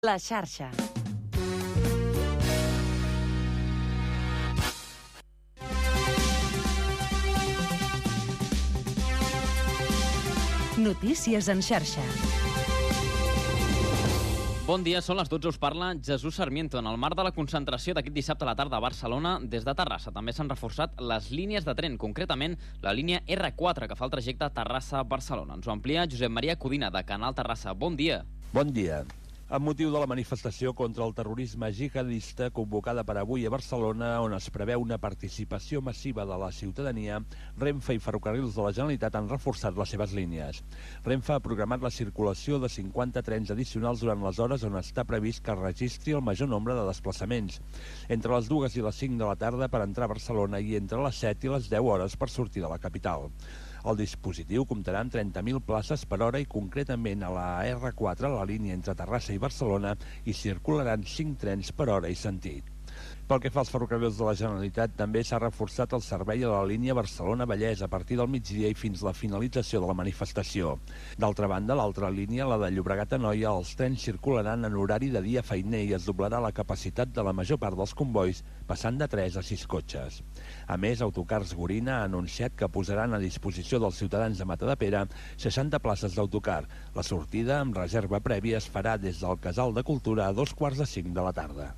La xarxa. Notícies en xarxa. Bon dia, són les 12, us parla Jesús Sarmiento. En el marc de la concentració d'aquest dissabte a la tarda a Barcelona, des de Terrassa també s'han reforçat les línies de tren, concretament la línia R4, que fa el trajecte Terrassa-Barcelona. Ens ho amplia Josep Maria Codina, de Canal Terrassa. Bon dia. Bon dia. Amb motiu de la manifestació contra el terrorisme jihadista convocada per avui a Barcelona, on es preveu una participació massiva de la ciutadania, Renfe i Ferrocarrils de la Generalitat han reforçat les seves línies. Renfe ha programat la circulació de 50 trens addicionals durant les hores on està previst que es registri el major nombre de desplaçaments, entre les 2 i les 5 de la tarda per entrar a Barcelona i entre les 7 i les 10 hores per sortir de la capital. El dispositiu comptarà amb 30.000 places per hora i concretament a la R4, la línia entre Terrassa i Barcelona, hi circularan 5 trens per hora i sentit. Pel que fa als ferrocarrils de la Generalitat, també s'ha reforçat el servei a la línia Barcelona-Vallès a partir del migdia i fins la finalització de la manifestació. D'altra banda, l'altra línia, la de Llobregat-Anoia, els trens circularan en horari de dia feiner i es doblarà la capacitat de la major part dels convois, passant de 3 a 6 cotxes. A més, Autocars Gorina ha anunciat que posaran a disposició dels ciutadans de Matadepera 60 places d'autocar. La sortida, amb reserva prèvia, es farà des del Casal de Cultura a 2:45 de la tarda.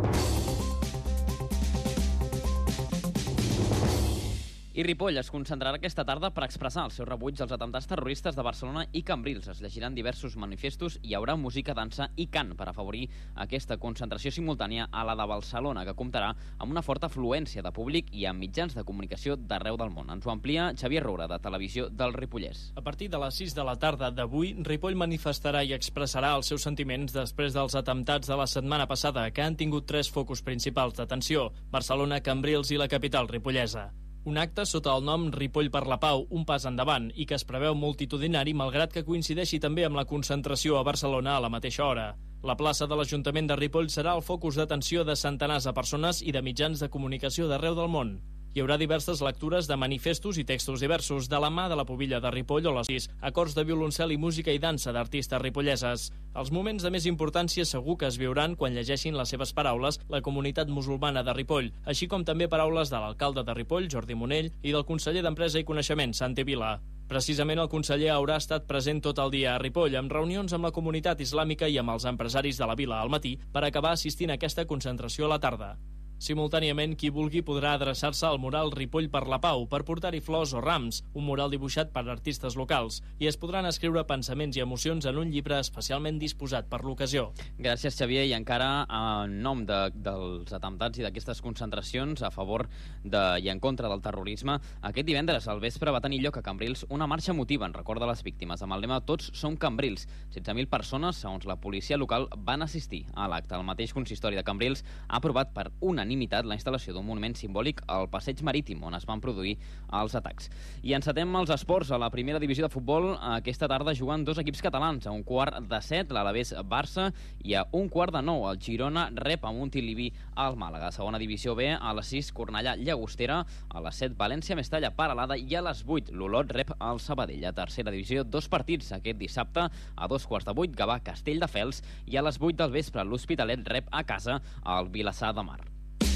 I Ripoll es concentrarà aquesta tarda per expressar el seu rebuig als atemptats terroristes de Barcelona i Cambrils. Es llegiran diversos manifestos i hi haurà música, dansa i cant per afavorir aquesta concentració simultània a la de Barcelona, que comptarà amb una forta afluència de públic i amb mitjans de comunicació d'arreu del món. Ens ho amplia Xavier Roura, de Televisió del Ripollès. A partir de les 6 de la tarda d'avui, Ripoll manifestarà i expressarà els seus sentiments després dels atemptats de la setmana passada, que han tingut 3 focus principals d'atenció: Barcelona, Cambrils i la capital ripollesa. Un acte sota el nom Ripoll per la Pau, un pas endavant, i que es preveu multitudinari malgrat que coincideixi també amb la concentració a Barcelona a la mateixa hora. La plaça de l'Ajuntament de Ripoll serà el focus d'atenció de centenars de persones i de mitjans de comunicació d'arreu del món. Hi haurà diverses lectures de manifestos i textos diversos de la mà de la Pubilla de Ripoll o les 6, acords de violoncel i música i dansa d'artistes ripolleses. Els moments de més importància segur que es viuran quan llegeixin les seves paraules la comunitat musulmana de Ripoll, així com també paraules de l'alcalde de Ripoll, Jordi Monell, i del conseller d'Empresa i Coneixement, Santi Vila. Precisament el conseller haurà estat present tot el dia a Ripoll, amb reunions amb la comunitat islàmica i amb els empresaris de la vila al matí, per acabar assistint a aquesta concentració a la tarda. Simultàniament, qui vulgui podrà adreçar-se al mural Ripoll per la Pau per portar-hi flors o rams, un mural dibuixat per artistes locals, i es podran escriure pensaments i emocions en un llibre especialment disposat per l'ocasió. Gràcies, Xavier, i encara en nom dels atemptats i d'aquestes concentracions a favor i en contra del terrorisme, aquest divendres al vespre va tenir lloc a Cambrils una marxa emotiva en record de les víctimes, amb el lema Tots som Cambrils. 16.000 persones, segons la policia local, van assistir a l'acte. El mateix consistori de Cambrils ha aprovat per unanimitat la instal·lació d'un monument simbòlic al passeig marítim on es van produir els atacs. I encetem els esports. A la primera divisió de futbol aquesta tarda juguen 2 equips catalans. A 6:45 l'Alavés Barça i a 8:45 el Girona rep a Montilivi al Màlaga. Segona divisió B, a les 6 Cornellà Llagostera, a les 7 València Mestalla Peralada i a les 8 l'Olot rep al Sabadell. A tercera divisió, 2 partits aquest dissabte. A 7:15 Gavà Castelldefels i a les 8 del vespre l'Hospitalet rep a casa al Vilassar de Mar.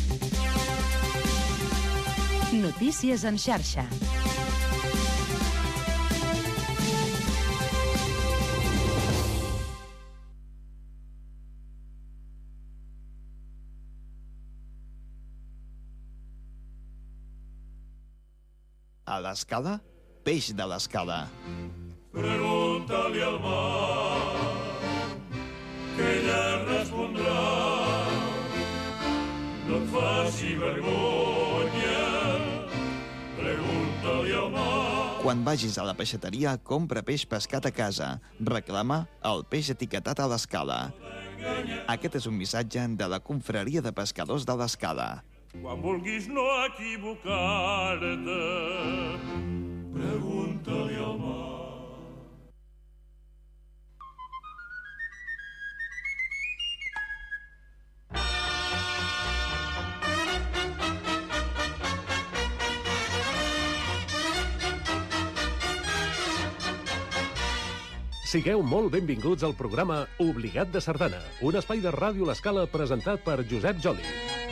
Notícies en xarxa. A l'Escala, peix de l'Escala. Pregunta-li al mar, que ella respondrà. No et faci vergonya, pregunta-li al mar. Quan vagis a la peixateria, compra peix pescat a casa. Reclama el peix etiquetat a l'Escala. Aquest és un missatge de la Confraria de Pescadors de l'Escala. Quan vulguis no equivocar-te, pregunta-li al mar. Sigueu molt benvinguts al programa Obligat de Sardana, un espai de Ràdio L'Escala presentat per Josep Joli.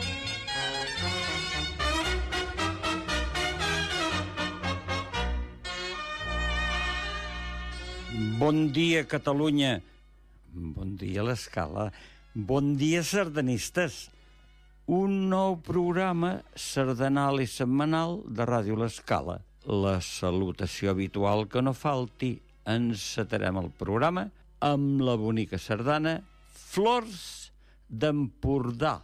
Bon dia, Catalunya. Bon dia, l'Escala. Bon dia, sardanistes. Un nou programa sardanal i setmanal de Ràdio L'Escala. La salutació habitual que no falti. Encetarem el programa amb la bonica sardana Flors d'Empordà.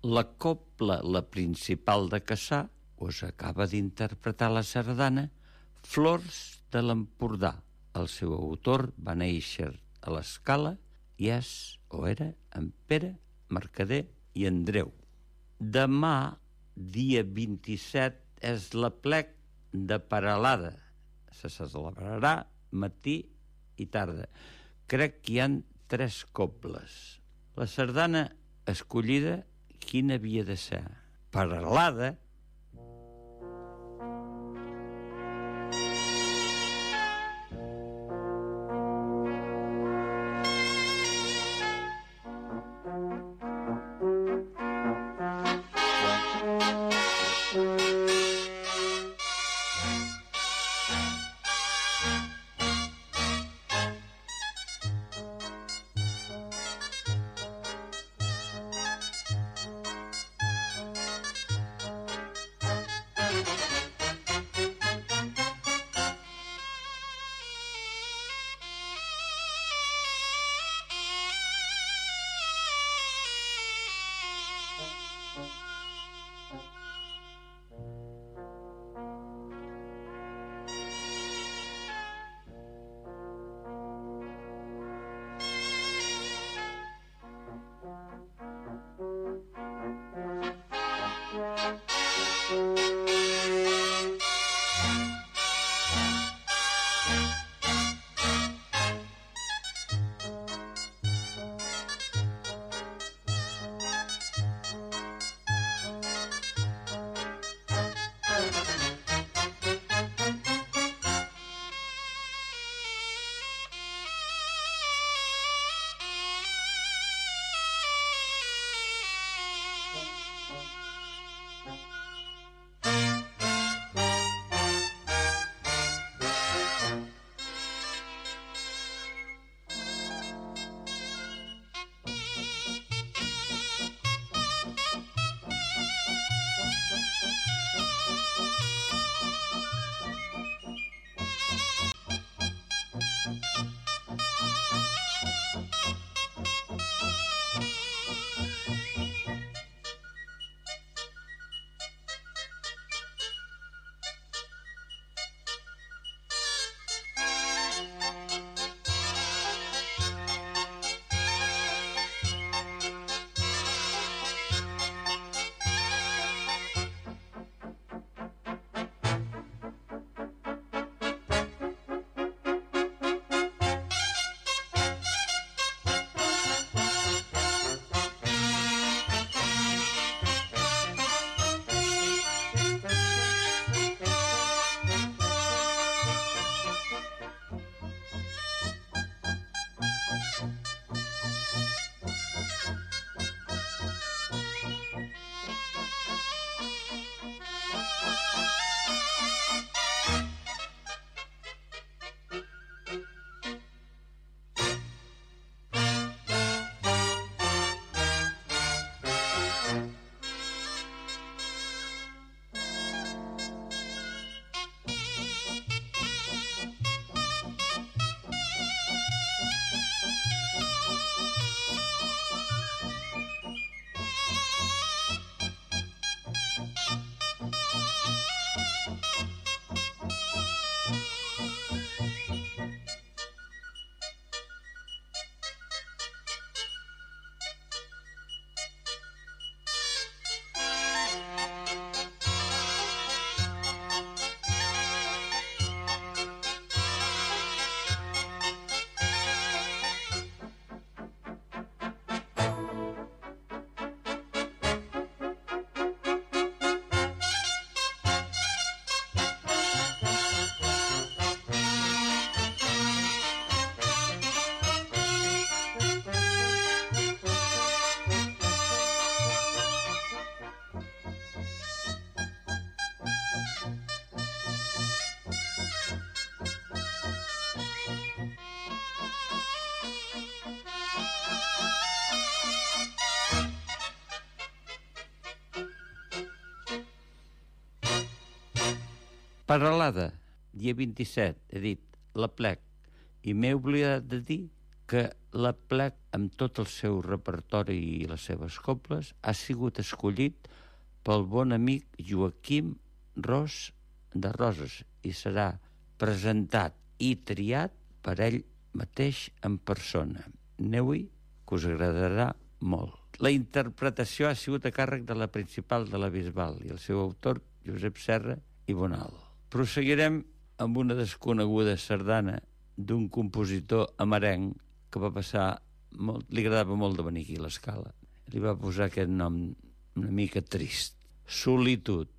La cobla, la principal de Cassà, us acaba d'interpretar la sardana Flors de l'Empordà. El seu autor va néixer a l'Escala i és, o era, en Pere, Mercader i Andreu. Demà, dia 27, és l'aplec de Peralada. Se celebrarà matí i tarda. Crec que hi ha 3 cobles. La sardana escollida, quina havia de ser? Peralada. Peralada, dia 27, he dit l'aplec, i m'he oblidat de dir que l'Aplec, amb tot el seu repertori i les seves cobles, ha sigut escollit pel bon amic Joaquim Ros de Roses i serà presentat i triat per ell mateix en persona. Aneu-hi, que us agradarà molt. La interpretació ha sigut a càrrec de la principal de la Bisbal i el seu autor, Josep Serra i Bonal. Proseguirem amb una desconeguda sardana d'un compositor amarenc que va passar molt, li agradava molt de venir aquí a l'Escala. Li va posar aquest nom una mica trist. Solitud.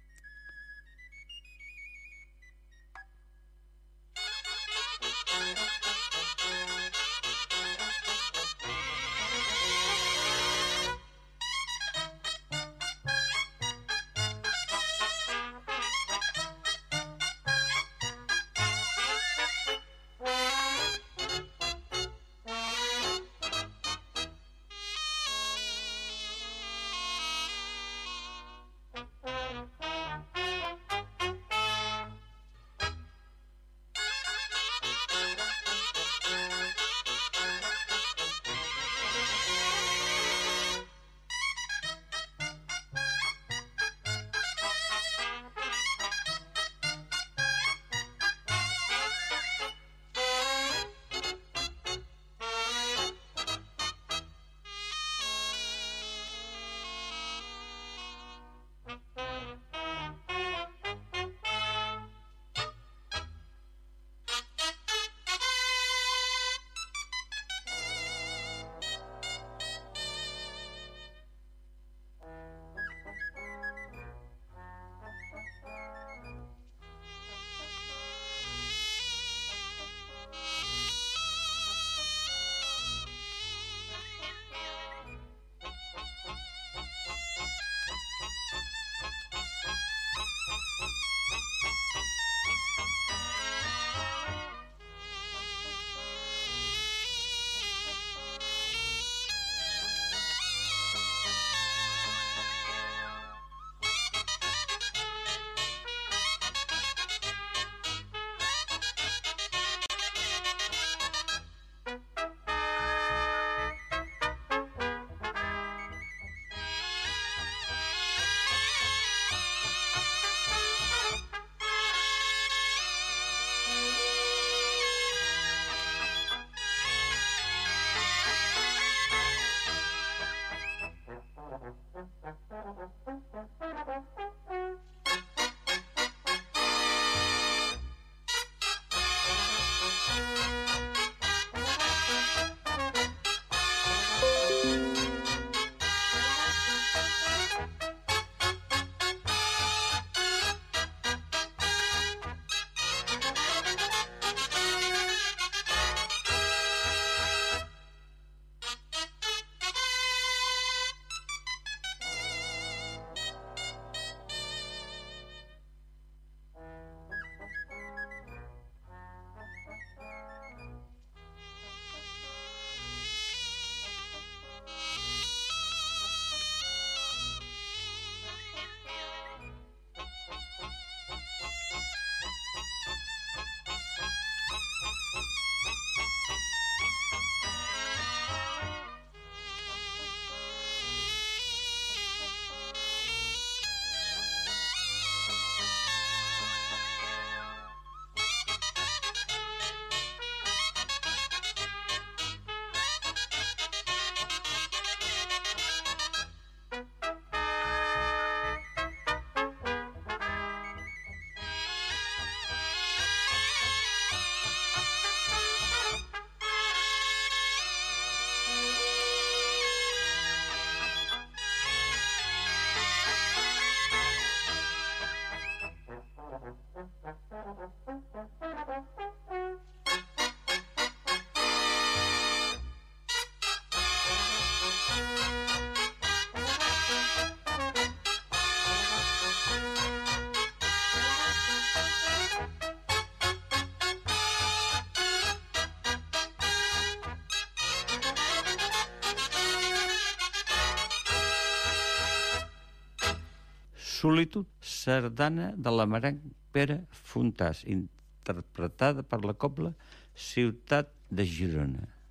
Solitud, sardana de l'amarenc Pere Fontàs, interpretada per la cobla Ciutat de Girona.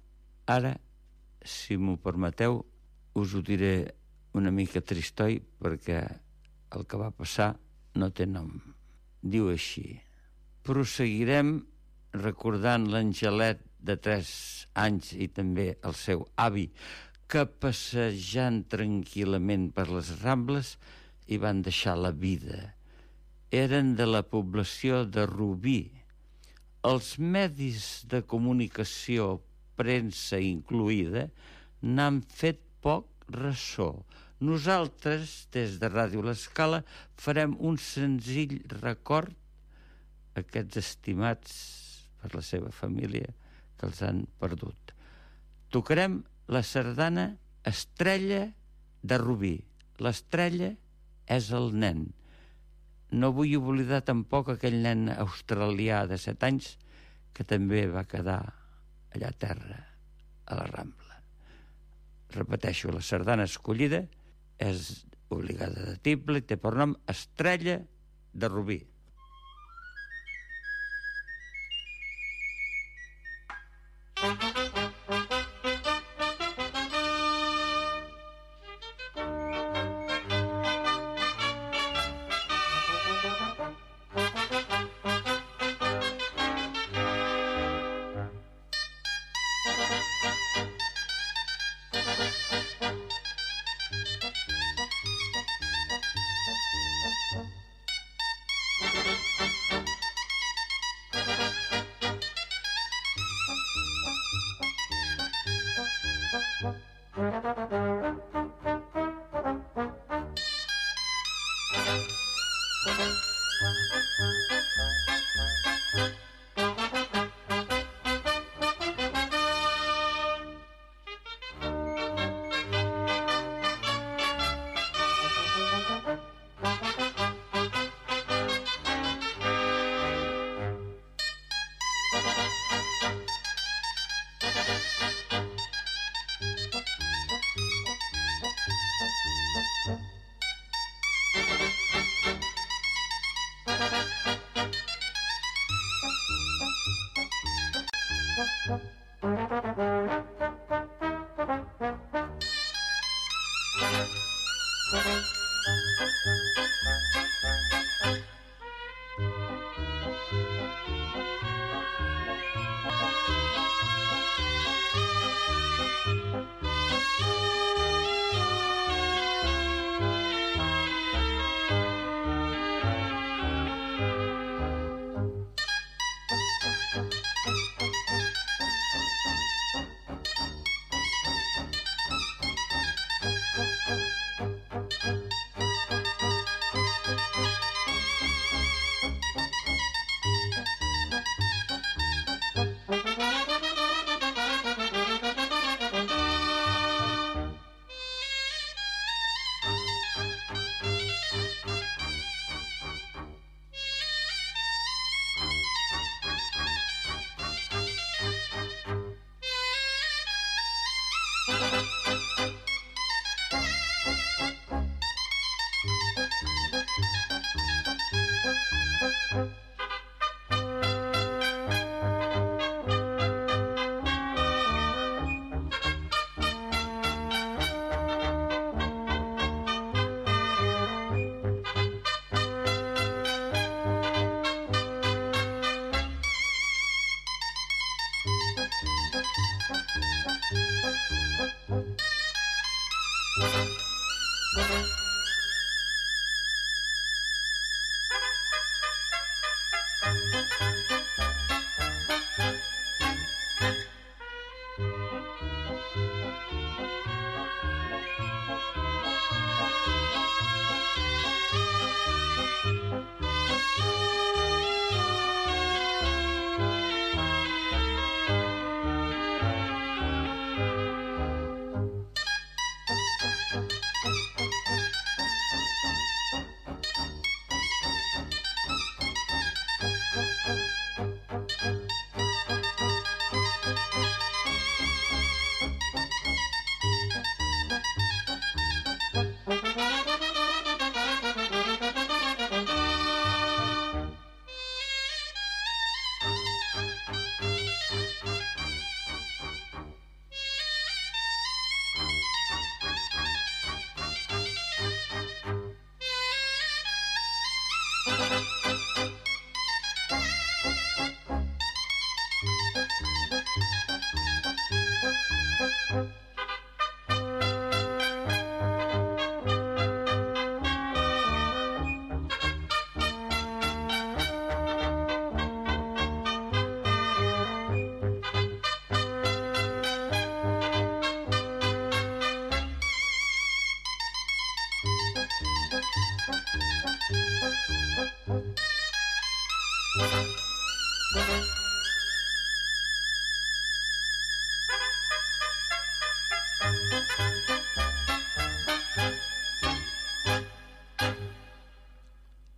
Ara, si m'ho permeteu, us ho diré una mica tristoi, perquè el que va passar no té nom. Diu així: proseguirem recordant l'Angelet de 3 anys i també el seu avi, que passejant tranquil·lament per les Rambles hi van deixar la vida. Eren de la població de Rubí. Els medis de comunicació, premsa incloïda, n'han fet poc ressò. Nosaltres, des de Ràdio L'Escala, farem un senzill record a aquests estimats per la seva família que els han perdut. Tocarem la sardana Estrella de Rubí. L'estrella és el nen. No vull oblidar tampoc aquell nen australià de 7 anys que també va quedar allà a terra, a la Rambla. Repeteixo, la sardana escollida és obligada de tible i té per nom Estrella de Rubí.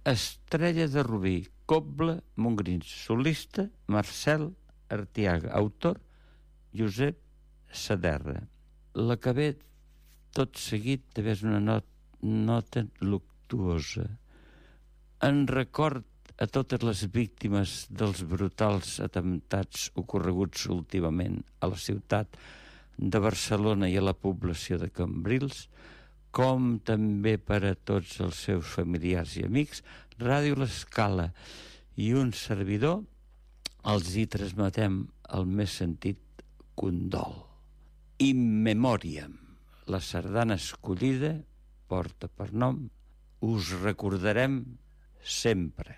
Estrella de Rubí, Cobla, Montgrins, solista, Marcel Artiaga, autor, Josep Saderra. La que ve tot seguit també és una nota luctuosa. En record a totes les víctimes dels brutals atemptats ocorreguts últimament a la ciutat de Barcelona i a la població de Cambrils, com també per a tots els seus familiars i amics, Ràdio L'Escala i un servidor els hi transmetem el més sentit condol. In memoriam, la sardana escollida porta per nom Us recordarem sempre.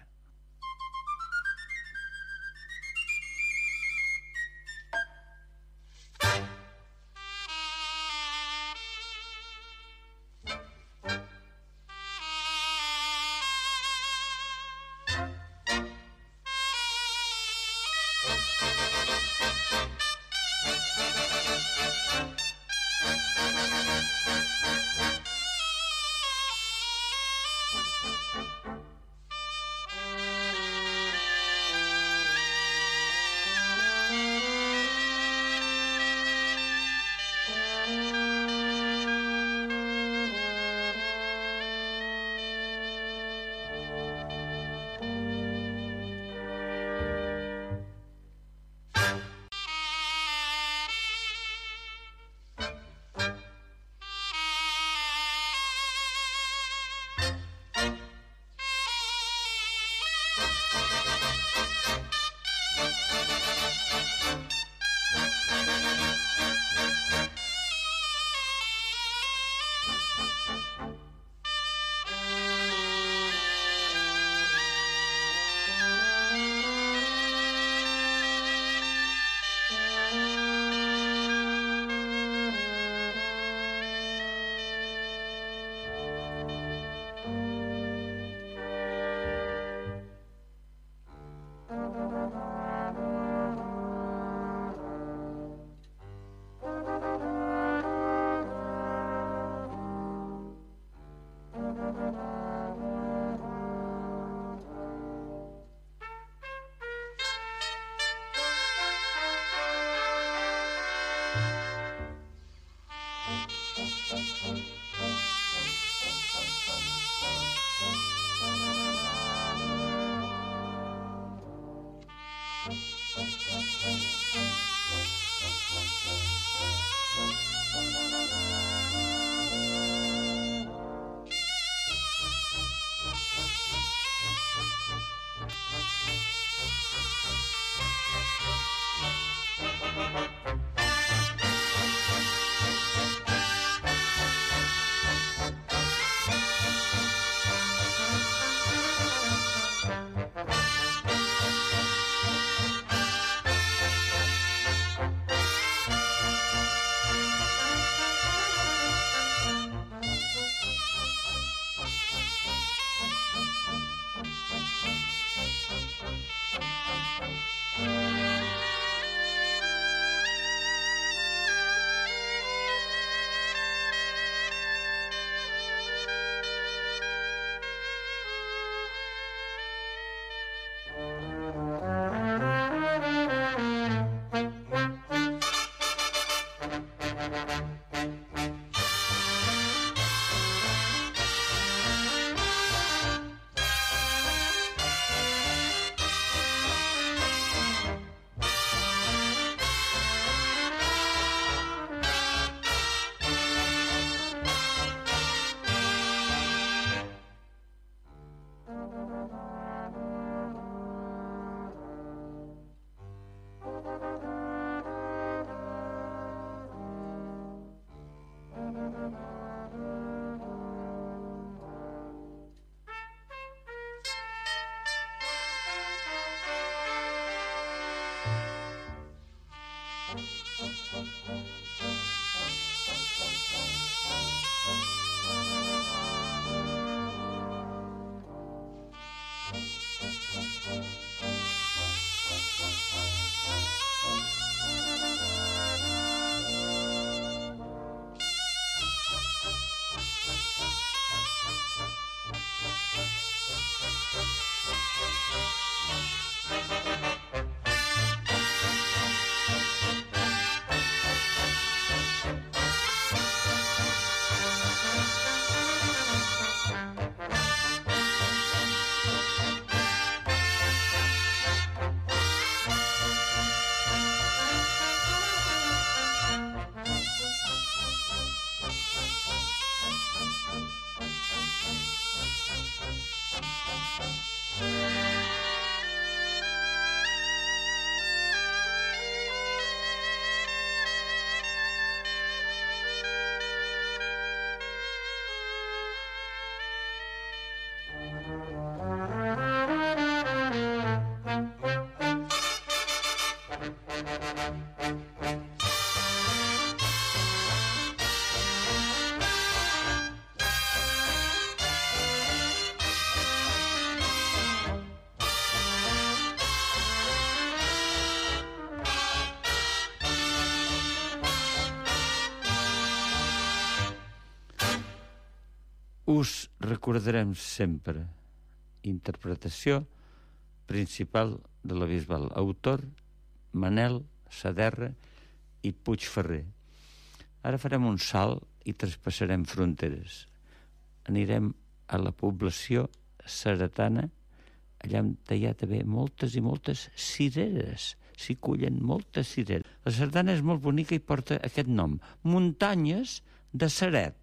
us recordarem sempre. Interpretació principal de la Bisbal. Autor, Manel Saderra i Puigferrer. Ara farem un salt i traspassarem fronteres. Anirem a la població ceretana, allà on hi ha també moltes i moltes cireres. S'hi cullen moltes cireres. La sardana és molt bonica i porta aquest nom, Muntanyes de Ceret.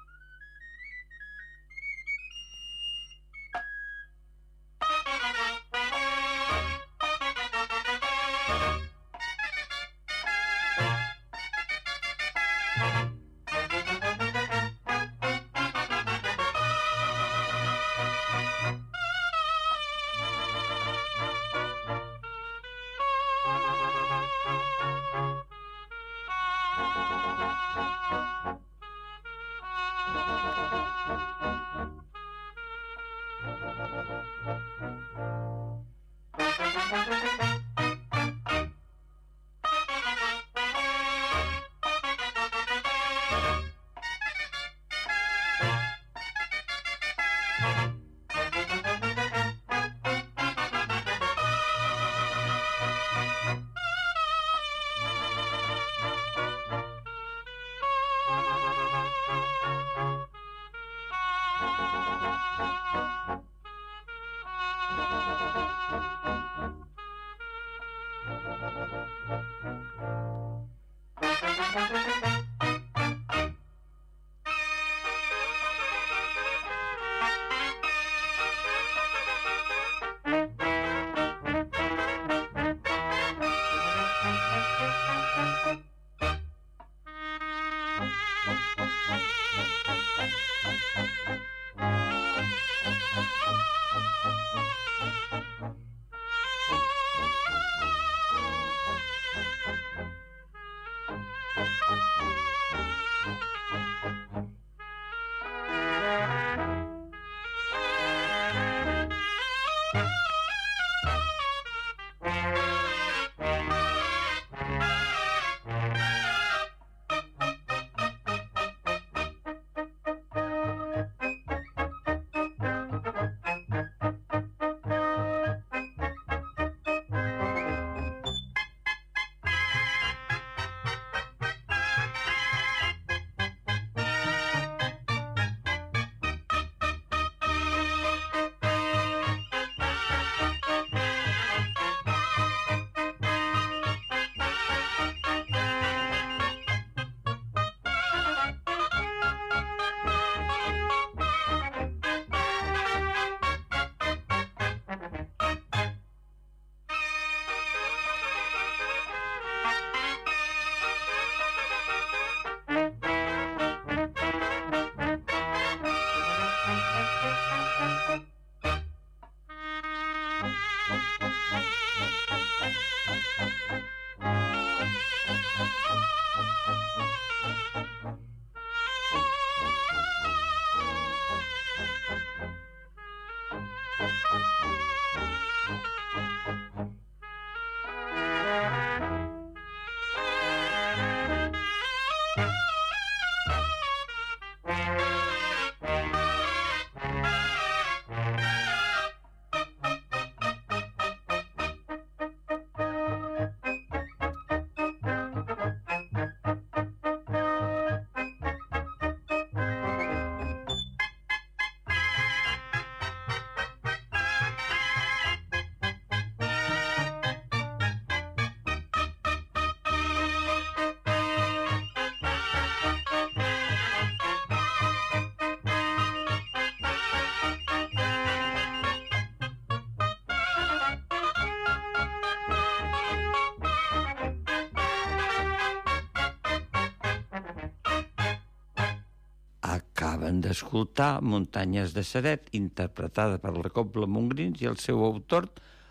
Acaben d'escoltar Muntanyes de Ceret, interpretada per la Cobla Montgrins i el seu autor,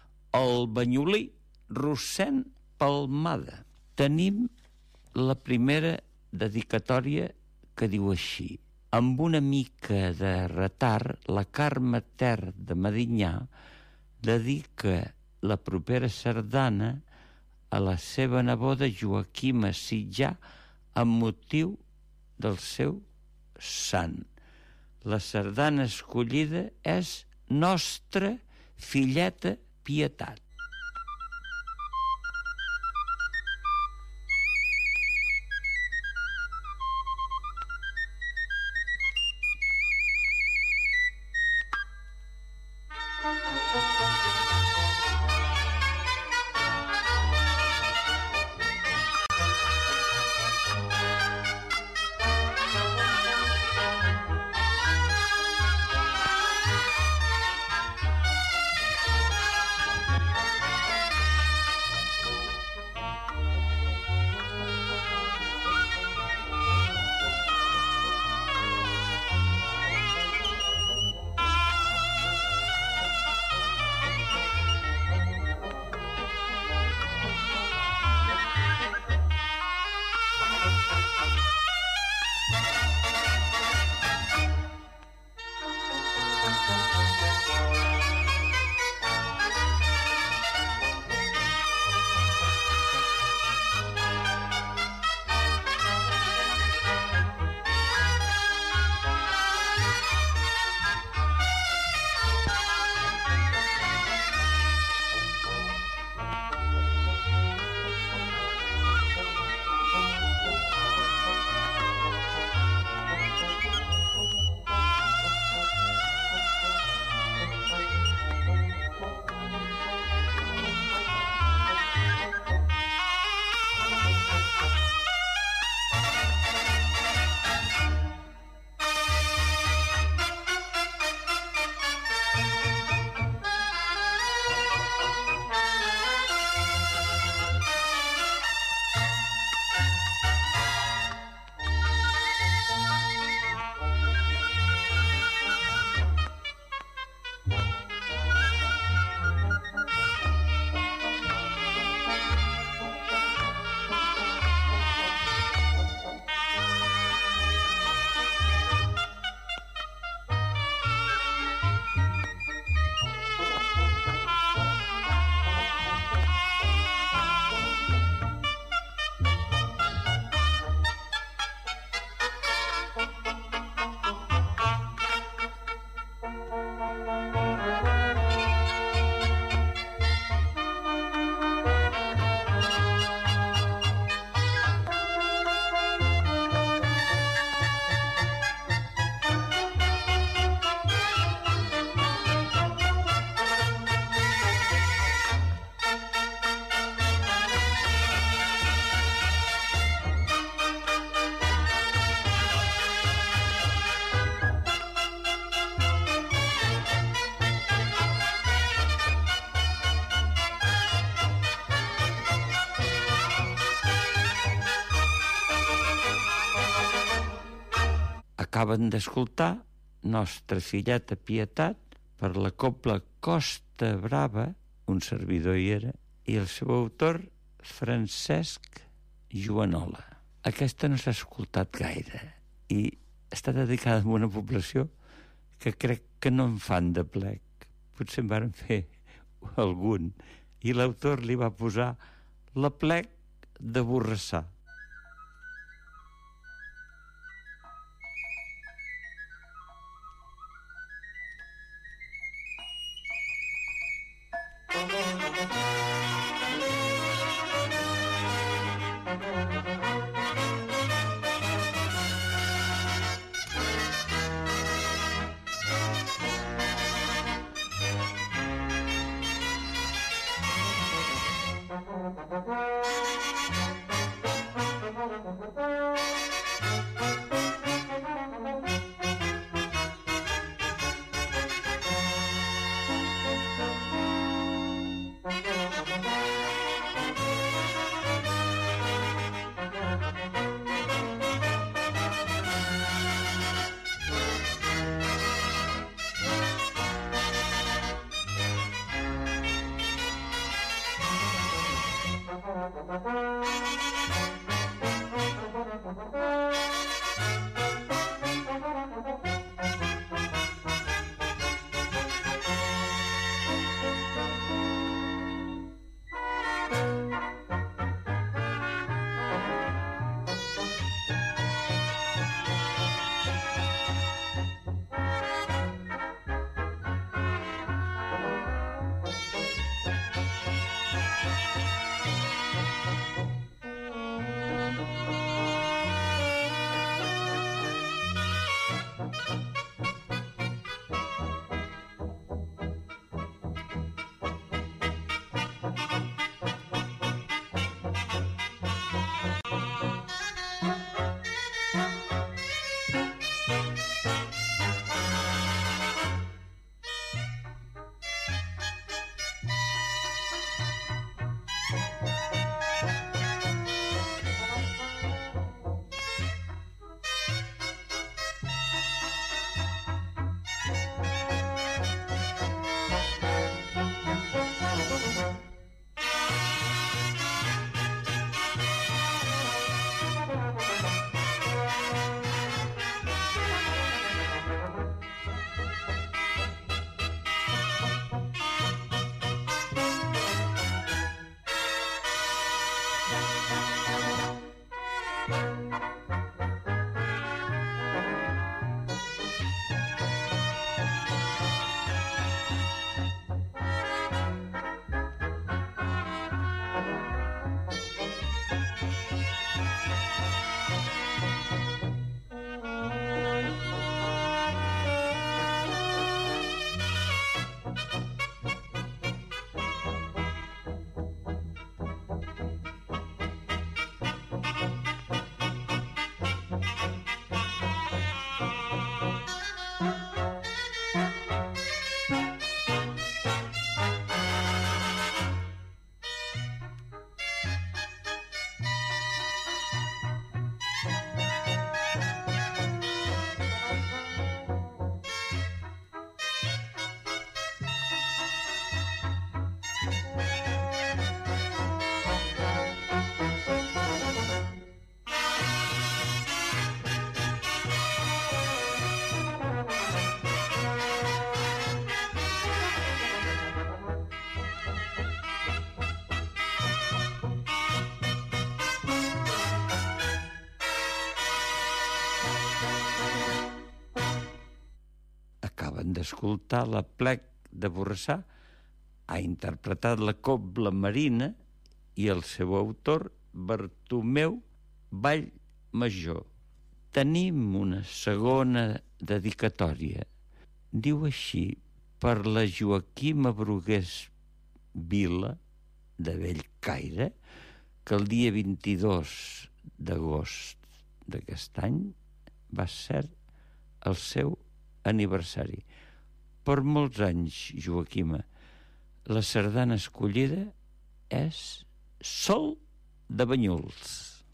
el banyolí Rossèn Palmada. Tenim la primera dedicatòria que diu així: amb una mica de retard, la Carme Ter de Medinyà dedica la propera sardana a la seva neboda Joaquima Sitjà amb motiu del seu sant. La sardana escollida és Nostra Filleta Pietat. Acaben d'escoltar Nostra Filleta Pietat per la cobla Costa Brava, un servidor hi era, i el seu autor, Francesc Joanola. Aquesta no s'ha escoltat gaire i està dedicada a una població que crec que no en fan de plec. Potser en van fer algun. I l'autor li va posar la plec de Borrassà. Acaben d'escoltar la Plec de Borrassà. Ha interpretat la Cobla Marina i el seu autor, Bartomeu Vallmajor. Tenim una segona dedicatòria. Diu així: per la Joaquima Brugués Vila, de Bellcaire, que el dia 22 d'agost d'aquest any va ser el seu aniversari. Per molts anys, Joaquima. La sardana escollida és Sol de Banyuls.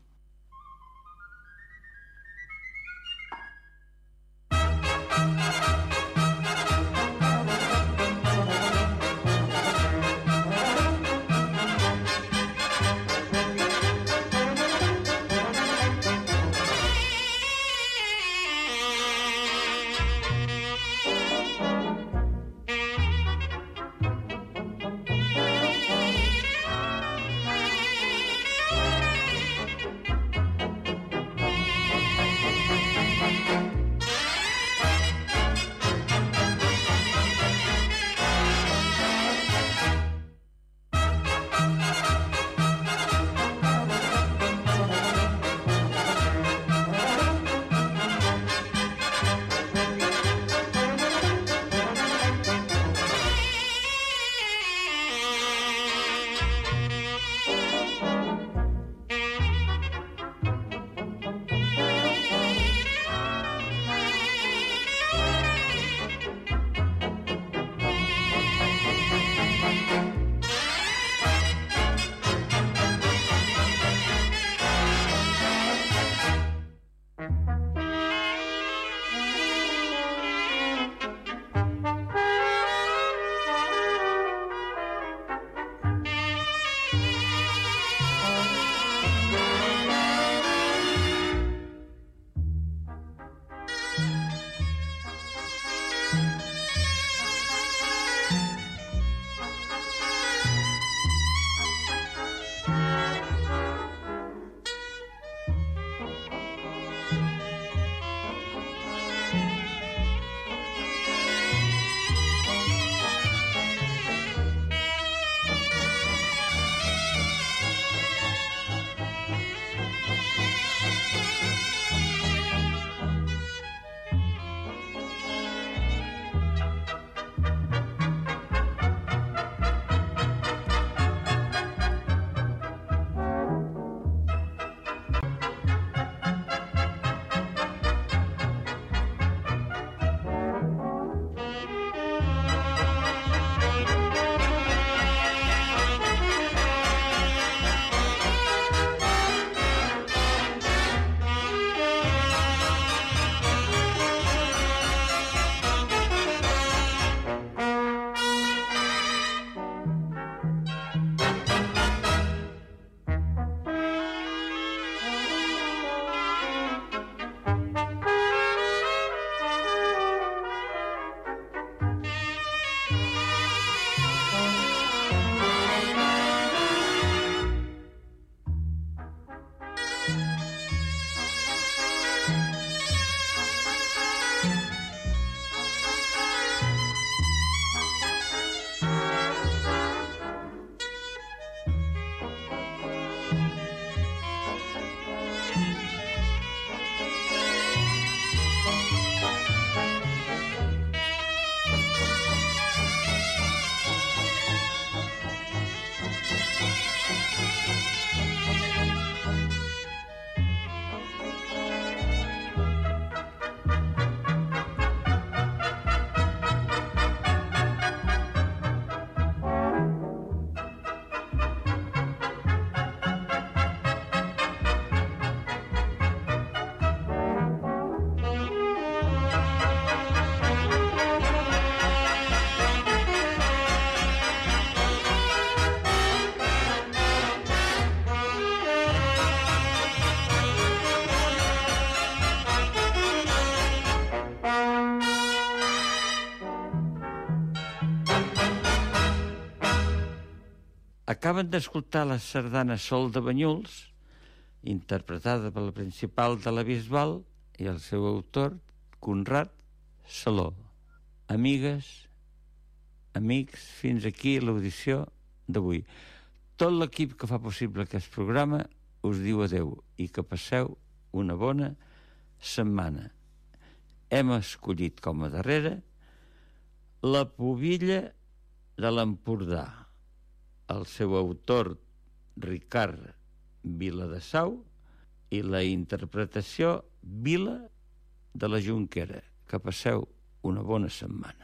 Acaben d'escoltar la sardana Sol de Banyuls, interpretada per la principal de la Bisbal, i el seu autor, Conrad Saló. Amigues, amics, fins aquí l'audició d'avui. Tot l'equip que fa possible aquest programa us diu adeu i que passeu una bona setmana. Hem escollit com a darrere La pubilla de l'Empordà. El seu autor, Ricard Viladesau, i la interpretació Vila de la Jonquera. Que passeu una bona setmana.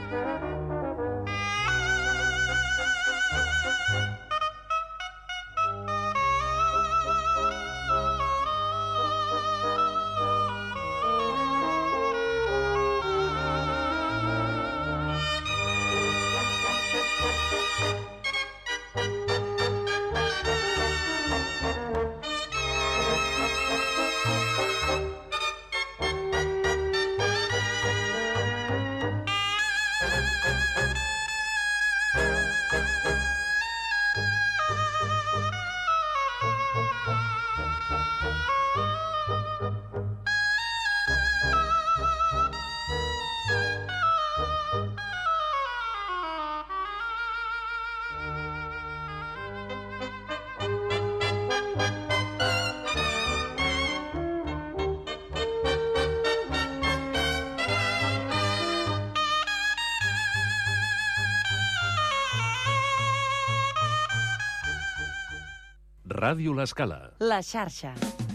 Ràdio L'Escala. La xarxa.